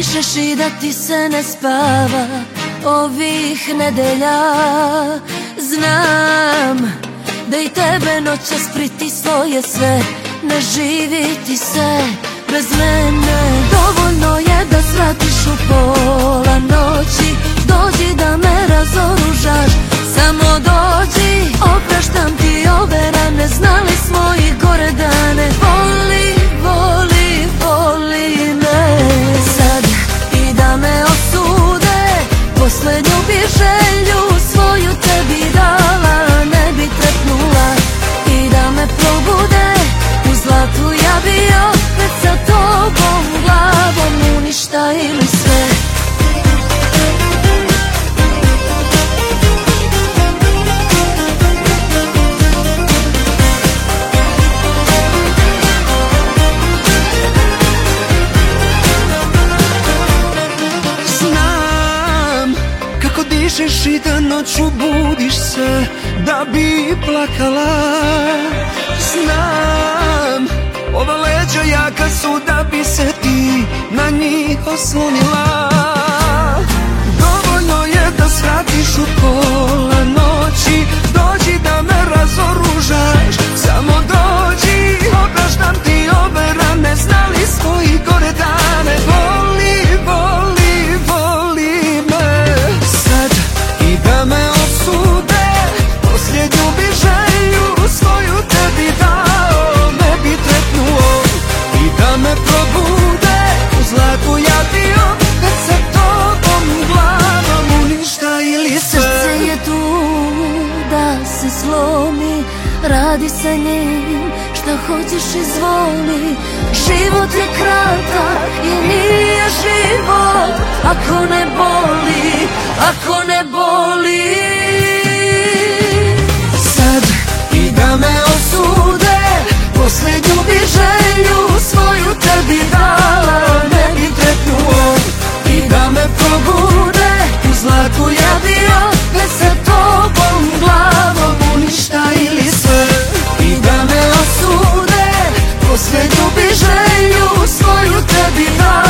dišeš i da ti se ne spava ovih nedelja. Znam da i tebe noćas pritislo je sve, ne živi ti se bez mene. Dovoljno je da svratiš u pola noći, dođi da me razoružaš, samo dođi. Opraštam ti ove rane, znali smo i gore dane. Voli, voli, voli me sad i da me osude, poslednju bi želju svoju tebi dala, ne bi trepnula i da me probude u zlatu. Ja bi opet sa tobom glavom uništili sve. Dišeš i da noću budiš se da bi plakala. Znam, ova leđa jaka su da bi se ti na njih oslonila. Dovoljno je da svratiš u pola noći, dođi da me razoružaš, samo dođi. Opraštam ti ove rane, znali smo i gore dane. Voli, voli, voli me sad i da me osude, posljednju bi želju svoju tebi dao, ne bi trepnuo i da me probude u zlatu. Ja bi opet sa tobom glavom uništili sve. Srce je tu da se slomi, radi sa njim šta hoćeš izvoli. Život je kratak i nije život ako ne boli, ako ne boli. Sad i da me osude, posljednju bi želju svoju tebi dala, ne bi trepnuo i da me probude u zlatu. Ja bi opet sa tobom glavom uništili sve. I da me osude, posljednju bi želju svoju tebi dala,